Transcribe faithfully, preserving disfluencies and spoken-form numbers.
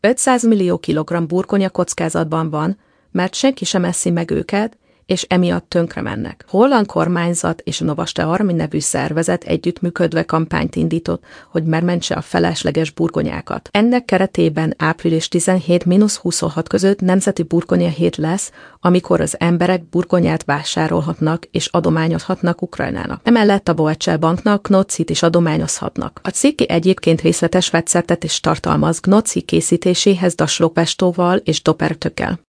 ötszáz millió kilogramm burgonya kockázatban van, mert senki sem eszi meg őket, és emiatt tönkre mennek. A holland kormányzat és a Novaste Army nevű szervezet együttműködve kampányt indított, hogy megmentse a felesleges burgonyákat. Ennek keretében április tizenhét - huszonhat között nemzeti burgonya hét lesz, amikor az emberek burgonyát vásárolhatnak és adományozhatnak Ukrajnának. Emellett a Deutsche Banknak gnocchit is adományozhatnak. A cikk egyébként részletes receptet is tartalmaz gnocchi készítéséhez daslópestóval és dopertökkel.